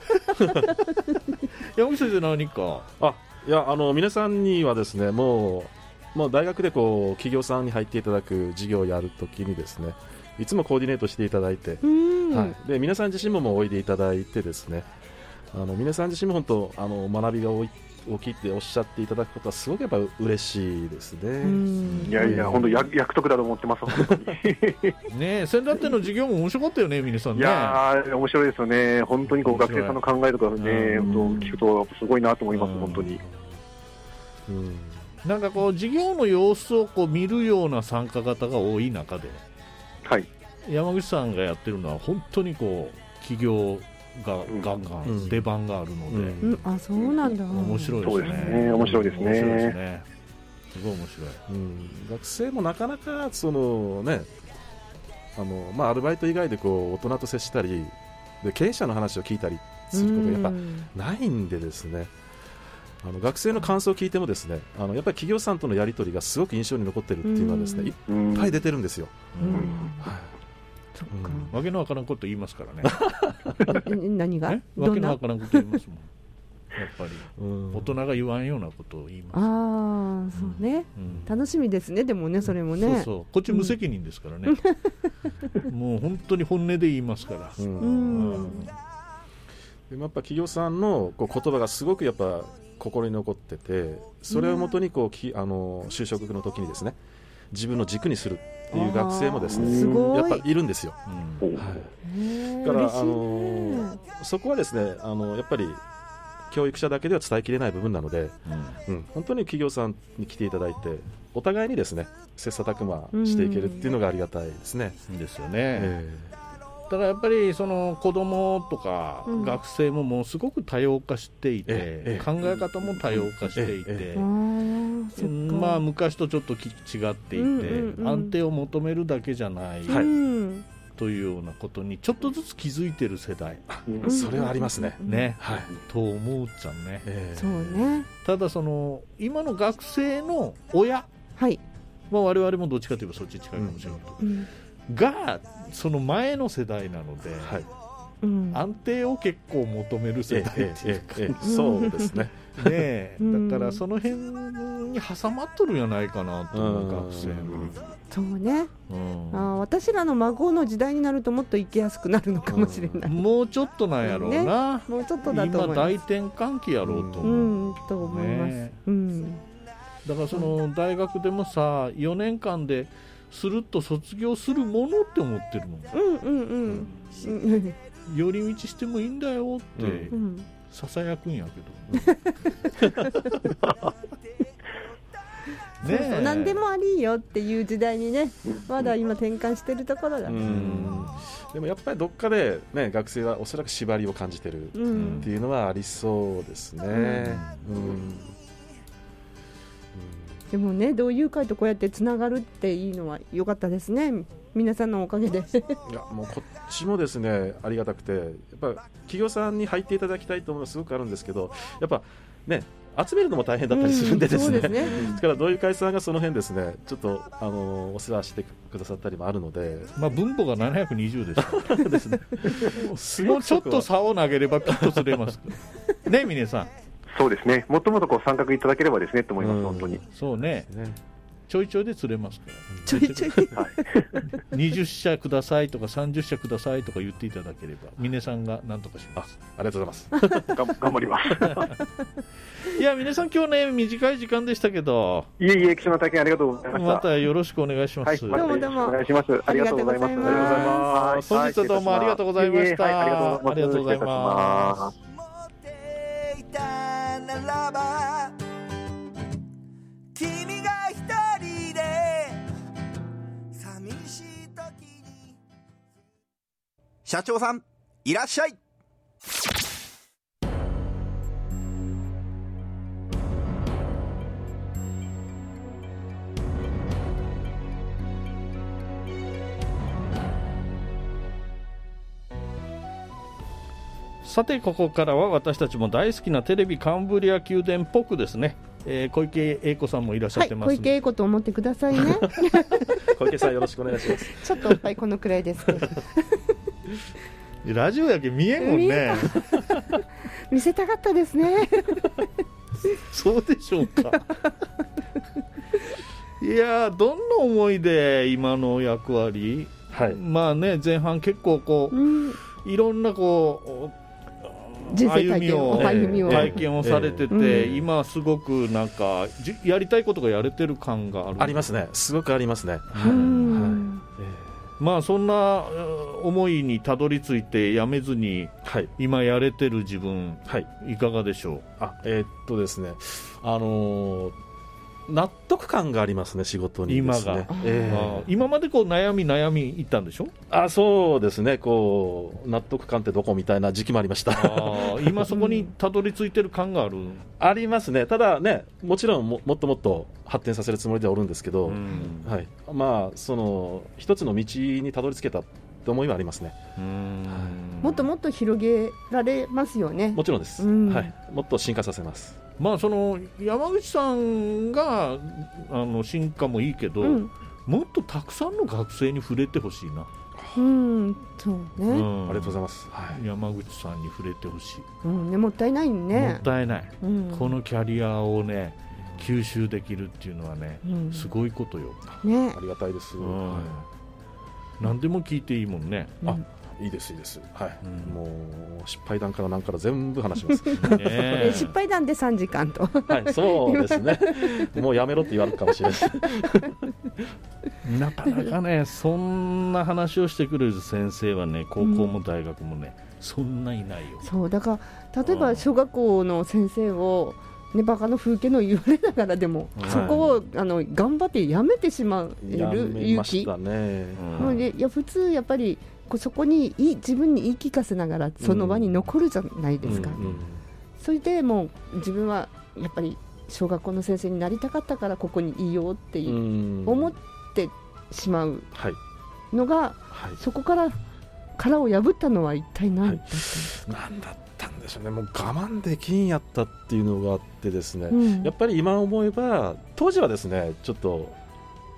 山口先生何か。 あ、いや、あの皆さんにはですね、もう、もう大学でこう企業さんに入っていただく授業をやるときにですね、いつもコーディネートしていただいて、はい、で皆さん自身ももうおいでいただいてですね、あの皆さん自身も本当あの学びが多い大きいっておっしゃっていただくことはすごくやっぱ嬉しいですね。 いやいや、本当役役得だと思ってます。本当にねえ、先だっての授業も面白かったよね、皆さんね。 いや面白いですよね。本当にこう学生さんの考えとかね、聞くとすごいなと思います。本当に。 うん、なんかこう授業の様子をこう見るような参加型が多い中で、 はい、 山口さんがやってるのは本当にこう企業がガンガン出番があるので、 うんうん、あ、そうなんだ。 面白いですね。 そうですね、面白いですね。 面白いですね。すごい面白い。 うん、学生もなかなかそのね、あのまあアルバイト以外でこう大人と接したり、で経営者の話を聞いたりすることがやっぱないんでですね。あの学生の感想を聞いてもですね、あのやっぱり企業さんとのやり取りがすごく印象に残っているっていうのはですね、いっぱい出てるんですよ。うんはい、 そっか、うん、わけのわからんこと言いますからね。 何がわけのわからんこと言いますもん。やっぱり、うん、大人が言わんようなことを言います。 ああ、そうね、うん、楽しみですね。でもね、それもね、 そうそう、こっち無責任ですからね、うん、もう本当に本音で言いますから、うんうん、 でもやっぱ企業さんのこう言葉がすごくやっぱ心に残ってて、それをもとにこうきあの就職の時にですね、自分の軸にするっていう学生もですね、やっぱいるんですよ。うんはい、だからあのそこはですね、あのやっぱり教育者だけでは伝えきれない部分なので、うんうん、本当に企業さんに来ていただいてお互いにですね切磋琢磨していけるっていうのがありがたいですね。 いいですよね、えー、ただやっぱりその子供とか学生ももうすごく多様化していて、えー、考え方も多様化していて、えーうん、まあ昔とちょっと違っていて、うんうんうん、安定を求めるだけじゃない、はい、というようなことにちょっとずつ気づいてる世代、 うん、それはありますね、 ね、はい、と思うじゃんね、 えー、そうね。 ただその今の学生の親、 はい、 まあ、我々もどっちかといえばそっち近いかもしれないけど、うん、 がその前の世代なので、はい、うん、安定を結構求める世代っていうか、ええええええ、そうですねね、だからその辺に挟まっとるんじゃないかなと思う、学生の。 そうね、うん、あ、私らの孫の時代になるともっと行きやすくなるのかもしれない、 うん、もうちょっとなんやろうな、 ね、もうちょっとだと思います。 今大転換期やろうと思う、 うんうん、と思います、ね、うん、 だからその大学でもさよねんかんでするっと卒業するものって思ってるもん、 うんうんうんうん、 寄り道してもいいんだよってささやくんやけど、 ね、そうそう、何でもありよっていう時代にね、まだ今転換してるところだ、うん、 でもやっぱりどっかで、ね、学生はおそらく縛りを感じてるっていうのはありそうですね、うんうんうん、 でもね、同友会とこうやってつながるっていいのは良かったですね、皆さんのおかげで。いや、もうこっちもですね、ありがたくて、やっぱ企業さんに入っていただきたいと思うのはすごくあるんですけど、やっぱね、集めるのも大変だったりするんでですね、うん、そうですね、ですから同友会さんがその辺ですね、ちょっとあのお世話してくださったりもあるので、 まあ、分母がななひゃくにじゅうですですねもうちょっと差を投げればピッと釣れますね、峰さん。 そうですね、もっともっとこう参画いただければですねと思います、うん、本当に。 そうね、ね、ちょいちょいで釣れますから、 ちょいちょいにじゅっしゃくださいとかさんじゅっしゃくださいとか言っていただければ峰さんが何とかします。 あ, ありがとうございます頑張りますいや、峰さん今日ね短い時間でしたけど、 いえいえ、貴重な体験ありがとうございました。 またよろしくお願いします、 はい、 どうもどうもお願いします。ありがとうございます。 本日はどうもありがとうございました。ありがとうございます。 君が一人で寂しい時に。 社長さんいらっしゃい。 さてここからは私たちも大好きなテレビカンブリア宮殿っぽくですね、えー、小池栄子さんもいらっしゃってます、 はい、小池栄子と思ってくださいね小池さんよろしくお願いします。 ちょっとおっぱいこのくらいですけどラジオやけ見えんもんね見せたかったですねそうでしょうかいや、どんな思いで今の役割、はい、まあね、前半結構こう、うん、いろんなこう歩みを体験をされてて、えー、今すごくなんかやりたいことがやれてる感がある。 ありますね、すごくありますね、はいはい、えー、まあそんな思いにたどり着いてやめずに、はい、今やれてる自分、はい、いかがでしょう。 あ、えー、っとですね、あのー納得感がありますね、仕事にですね。 今が、えー、今までこう悩み悩みいったんでしょ。 あ、そうですね、こう納得感ってどこみたいな時期もありました。 あ今そこにたどり着いてる感があるありますね。ただね、もちろん も, もっともっと発展させるつもりではおるんですけど、はい、まあその一つの道にたどり着けたと思いはありますね。うーん、 はい、もっともっと広げられますよね。 もちろんです、はい、もっと進化させます。 まあ、その山口さんがあの進化もいいけど、うん、もっとたくさんの学生に触れてほしいな。 うん、そうね、うん、 ありがとうございます、はい、 山口さんに触れてほしい、 うんね、もったいないね。 もったいない、うん、このキャリアをね吸収できるっていうのはね、うん、すごいことよ、 ね、 ありがたいです、うん、 はい、何でも聞いていいもんね、 うん、あ、いいですいいです、はい、うん、もう失敗談から何から全部話しますね失敗談でさんじかんとはい、そうですねもうやめろって言われるかもしれないなかなかねそんな話をしてくれる先生はね、高校も大学もね、うん、そんないないよ。 そうだから例えば小学校の先生をね、バカの風景の言われながらでも、はい、そこをあの頑張ってやめてしまう勇気、ね、うん、いや普通やっぱりそこにい自分に言い聞かせながらその場に残るじゃないですか、うんうんうん、それでもう自分はやっぱり小学校の先生になりたかったからここにいようっていう思ってしまうのが、はい、そこから殻を破ったのは一体何だったんですか。 何だったんでしょうね。もう我慢できんやったっていうのがあってですね、うん、やっぱり今思えば当時はですねちょっと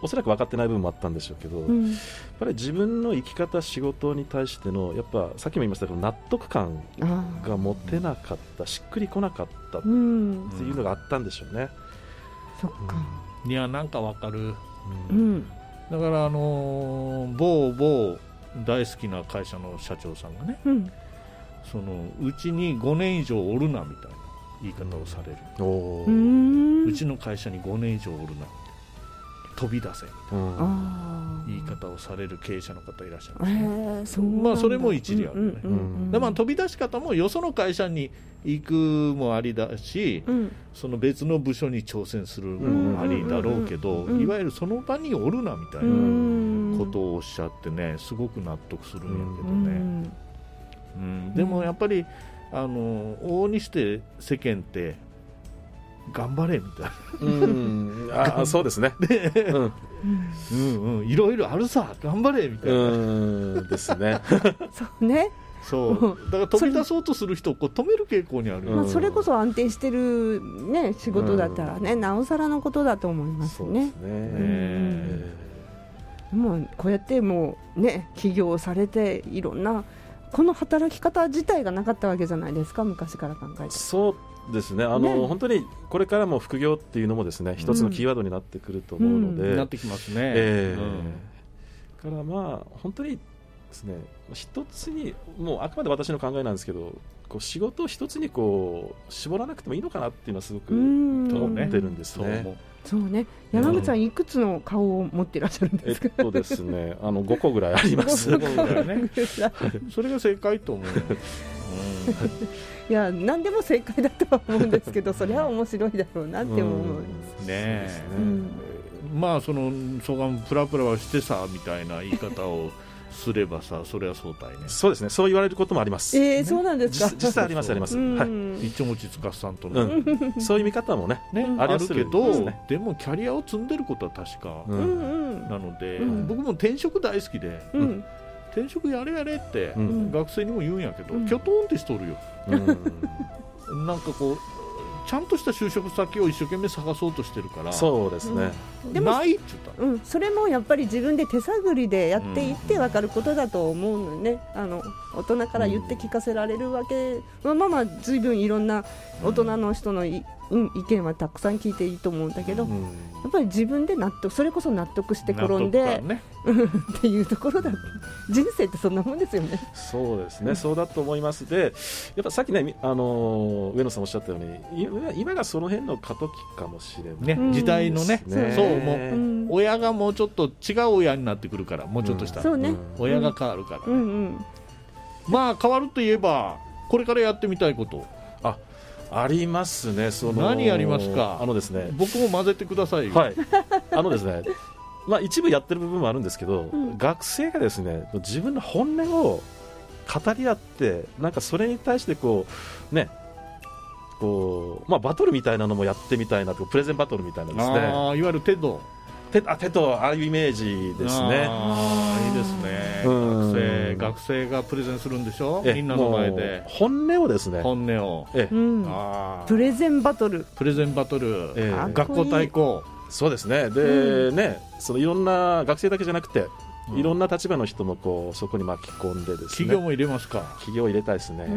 おそらく分かってない部分もあったんでしょうけど、うん、やっぱり自分の生き方仕事に対してのやっぱさっきも言いましたけど納得感が持てなかった、しっくりこなかったっていうのがあったんでしょうね、うん、 そっか、 いやなんか分かる、 うん、 だからあのー、某某大好きな会社の社長さんがね、うん、そのうちにごねん以上おるなみたいな言い方をされる、うん、うちの会社にごねん以上おるな飛び出せみたいな言い方をされる経営者の方いらっしゃるんですね、えー、そうまあ、それも一理あるね、うんうんうん、でまあ、飛び出し方もよその会社に行くもありだし、うん、その別の部署に挑戦するもありだろうけど、うんうんうん、いわゆるその場におるなみたいなことをおっしゃってね、すごく納得するんやけどね、うんうん、でもやっぱりあの往々にして世間って頑張れみたいな、 うんあそうですね、 うんうんうん、いろいろあるさ頑張れみたいな、 うんですねそうね、 そうだから飛び出そうとする人をこう止める傾向にある、 まあ、それこそ安定してる、ね、仕事だったらね、うん、なおさらのことだと思いますね。そうですね、うんうん、もうこうやってもう、ね、起業されていろんなこの働き方自体がなかったわけじゃないですか、昔から考えて。 そうですね、あのね、本当にこれからも副業っていうのもですね、一つのキーワードになってくると思うので、 うんうん、なってきますね、 えーうん、からまあ本当にですね、一つにもうあくまで私の考えなんですけど、こう仕事を一つにこう絞らなくてもいいのかなっていうのはすごく思ってるんですね。 そうね、山口さんいくつの顔を持っていらっしゃるんですか。 えっとですね、あのごこぐらいあります。 ごこぐらいねそれが正解と思う、うん、 いや何でも正解だとは思うんですけどそれは面白いだろうなって思うんです、 うん、ねえ、うん、まあそのそがんプラプラはしてさみたいな言い方をすればさ、それは相対ね。 そうですね、そう言われることもあります。 えー、そうなんですか。 実際ありますあります。はい。 一持ちつかすさんとの、 うん、そういう見方もね、 ねあるけど、ね、でもキャリアを積んでることは確か、うん、なので、うん、僕も転職大好きで、うん、転職やれやれって、うん、学生にも言うんやけど、うん、キョトンってしとるよ。うん、なんかこう。ちゃんとした就職先を一生懸命探そうとしてるから。 そうですね、 うん、でもないって言った、 うん、それもやっぱり自分で手探りでやっていって分かることだと思うのね、うん、あの大人から言って聞かせられるわけ、うん、まあまあ随分いろんな大人の人のい、うん、意見はたくさん聞いていいと思うんだけど、うん、やっぱり自分で納得、それこそ納得して転んで、ね、っていうところだ。人生ってそんなもんですよね。 そうですね、そうだと思います。でやっぱさっきね、あの上野さんおっしゃったように、今がその辺の過渡期かもしれない、 ね、時代のね、ね、そうもう、うん、親がもうちょっと違う親になってくるから、もうちょっとしたら、うんね、親が変わるから、ね、うんうん、まあ変わるといえばこれからやってみたいこと、 あありますね。その何やりますか。 あのですね、 僕も混ぜてくださいよ。 はい、あのですねまあ、一部やってる部分もあるんですけど、うん、学生がですね自分の本音を語り合って、なんかそれに対してこうね、こうまあ、バトルみたいなのもやってみたいなと、プレゼンバトルみたいなですね、 あいわゆるテッドテあテトああいうイメージですね。 あいいですね、うん、学生学生がプレゼンするんでしょ、みんなの前で本音をですね、 本音を、 え、うん、あプレゼンバトルプレゼンバトル、えー、学校対抗、 そうですね。で、うん、ね、そのいろんな学生だけじゃなくて、うん、いろんな立場の人もこうそこに巻き込んでですね。 企業も入れますか。 企業入れたいですね。ね、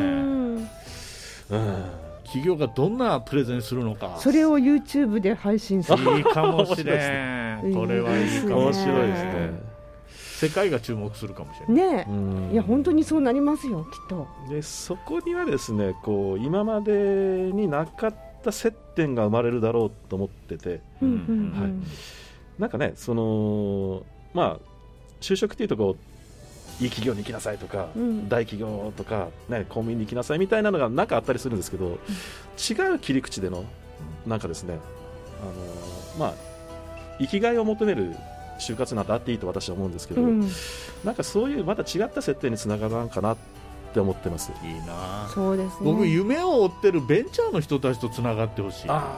うん、企業がどんなプレゼンするのか、 それを YouTube で配信する。 いいかもしれん。これはいいかもしれないですね。世界が注目するかもしれない。 ね、うん、いや本当にそうなりますよ、きっと。 でそこにはですね、こう今までになかった接点が生まれるだろうと思ってて、うんうんうん、はい、なんかね、そのまあ就職っていうとこういい企業に行きなさいとか、うん、大企業とか、ね、公務員に行きなさいみたいなのがなんかあったりするんですけど、うん、違う切り口でのなんかですね、あのまあ生きがいを求める就活なんてあっていいと私は思うんですけど、うん、なんかそういうまた違った設定につながらんかなって思ってます。 いいな。 そうですね。 僕夢を追ってるベンチャーの人たちとつながってほしい。あ、はい、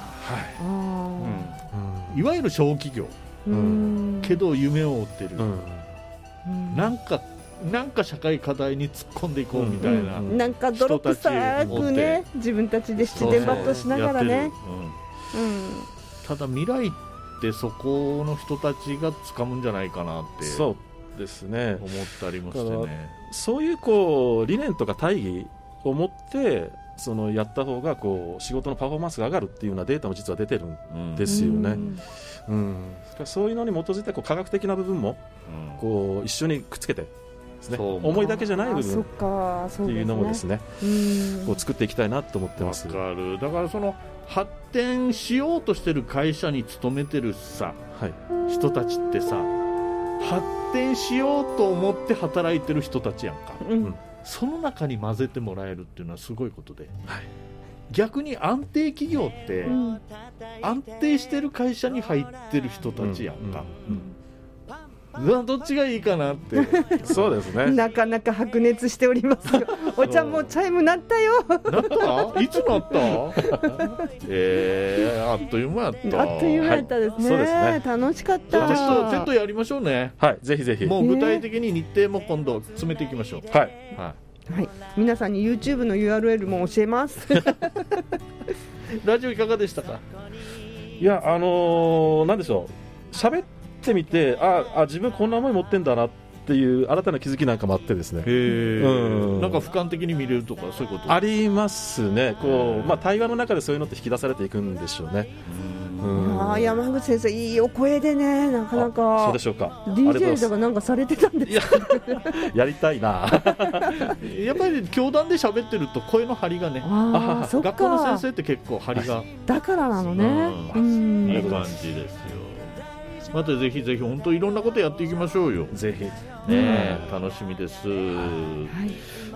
あ、うん、いわゆる小企業、うん、けど夢を追ってる、うん、なんかなんか社会課題に突っ込んでいこうみたいな、 うんうん、なんか泥臭くね、自分たちで自然抜刀しながらね、 うんうん、ただ未来っってそこの人たちが掴むんじゃないかなってそうですね思ったりもしてね。 そういうこう理念とか大義を持ってそのやった方がこう仕事のパフォーマンスが上がるっていうようなデータも実は出てるんですよね、うんうん、そういうのに基づいてこう科学的な部分もこう一緒にくっつけてですね、思いだけじゃない部分っていうのもですね、こう作っていきたいなと思ってます。 わかる。だからその発展しようとしてる会社に勤めてるさ、はい、人たちってさ発展しようと思って働いてる人たちやんか、うん、その中に混ぜてもらえるっていうのはすごいことで、はい、逆に安定企業って、うん、安定してる会社に入ってる人たちやんか、うんうんうん、どっちがいいかなってそうですね、 なかなか白熱しておりますよ。お茶もうチャイム鳴ったよ。 鳴った？いつ鳴った？えー、あっという間やった。 あっという間やったですね、はい、そうですね、楽しかった。 テスト、テストやりましょうね。 はい、ぜひぜひ。 もう具体的に日程も今度詰めていきましょう。 はい、 はいはい、皆さんに YouTube の ユーアールエル も教えますラジオいかがでしたか？ いや、あのー、なんでしょう、喋ってみて、ああ自分こんな思い持ってんだなっていう新たな気づきなんかもあってですね、 へー、うん、なんか俯瞰的に見れるとかそういうことありますね。こう、まあ、対話の中でそういうのって引き出されていくんでしょうね。 うん、あ、山口先生いいお声でね、なかなか。 そうでしょうか。 ディージェー とかなんかされてたんですか？ や, やりたいなやっぱり教壇で喋ってると声の張りがね、 ああ、そっか、 学校の先生って結構張りが、 だからなのね、 うん、いい感じですよ。またぜひぜひ本当いろんなことやっていきましょうよ。 ぜひ、 ね、うん、楽しみです、はい、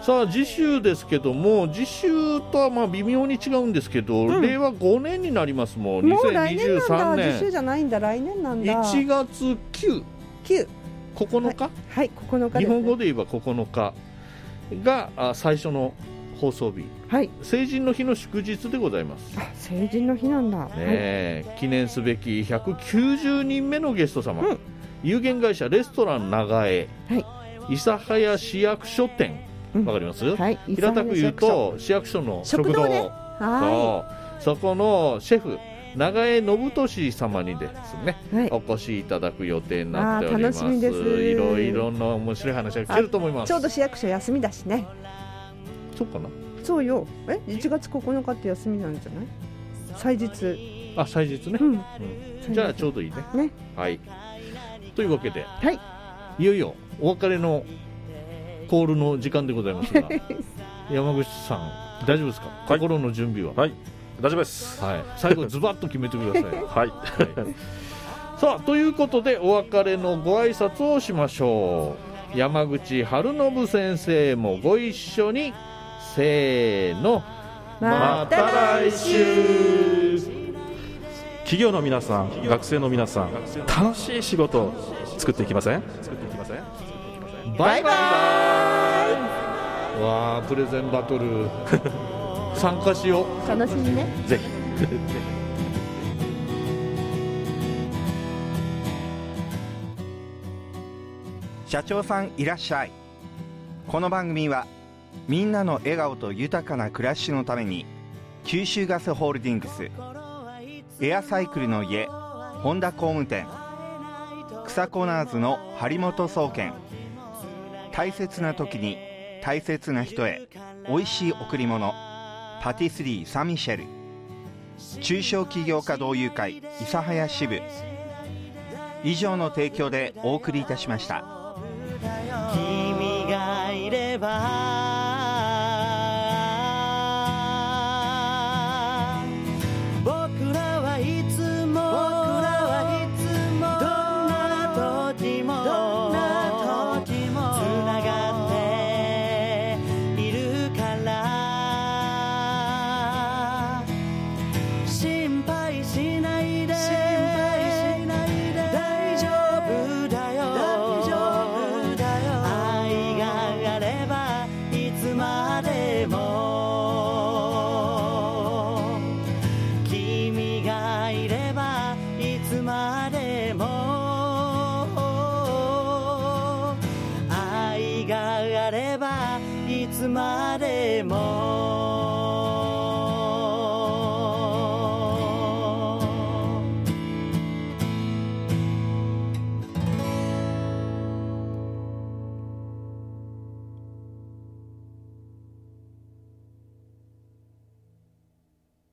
さあ次週ですけども、次週とはまあ微妙に違うんですけど、うん、れいわごねんになります。もうにせんにじゅうさんねん、 もう来年なんだ。次週じゃないんだ、来年なんだ。 いちがつきゅう、 きゅう、 ここのか、 はい、はい、ここのかですね、 日本語で言えばここのかがあ最初の放送日、はい、成人の日の祝日でございます。 あ、成人の日なんだ、 ね、はい、記念すべきひゃくきゅうじゅうにんめのゲスト様、うん、有限会社レストラン長江、はい、諫早市役所店、わ、うん、かります、はい、平たく言うと市役所の食堂、食堂ね、はい、そこのシェフ長江信俊様にですね、はい、お越しいただく予定になっております。 楽しみです。 いろいろな面白い話が聞けると思います。 ちょうど市役所休みだしね。 そうかな。 そうよ。え、いちがつここのかって休みなんじゃない？祭日。 あ、祭日ね、うんうん、じゃあちょうどいいね。ね、はい。というわけで、はい、いよいよお別れのコールの時間でございますが山口さん大丈夫ですか？はい、心の準備は。 はい、大丈夫です、 はい、最後ズバッと決めてくださいはい、はい、 さあということでお別れのご挨拶をしましょう。山口春信先生もご一緒に、せーの、また来週。 企業の皆さん、学生の皆さん、楽しい仕事を作っていきません？ バイバイ。わあ、プレゼンバトル参加しよう。楽しみね。 ぜひ社長さんいらっしゃい。この番組はみんなの笑顔と豊かな暮らしのために九州ガスホールディングス、エアサイクルの家本田工務店、草コナーズの張本総研、大切な時に大切な人へおいしい贈り物パティスリーサンミシェル、中小企業家同友会諫早支部以上の提供でお送りいたしました。 君がいればいつまでも